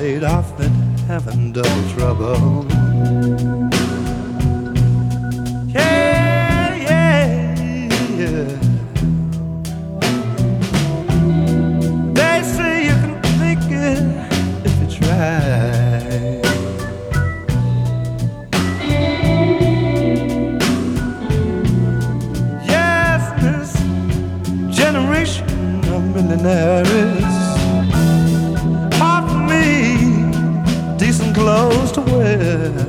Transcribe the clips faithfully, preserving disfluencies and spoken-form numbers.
laid off and having double trouble. Yeah, yeah, yeah. They say you can make it if you try. Yes, this generation of millionaires, hard for me, decent clothes to wear.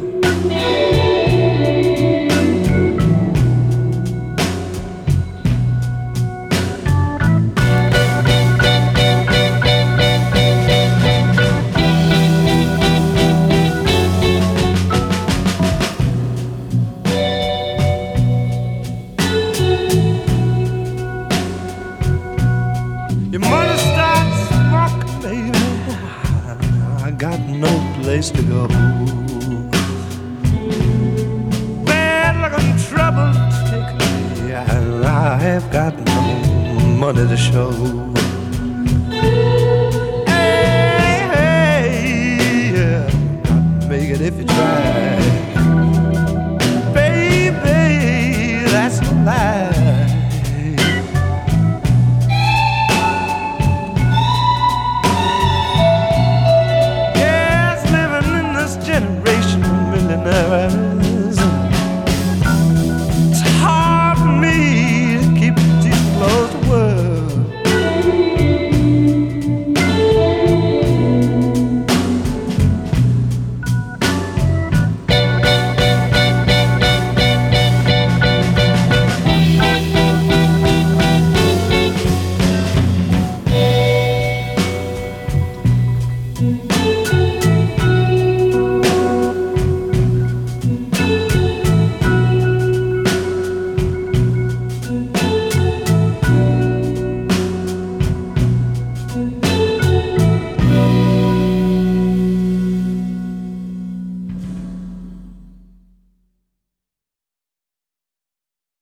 Your money starts walking, baby, I got no place to go. Bad luck and trouble take me, I've got no money to show.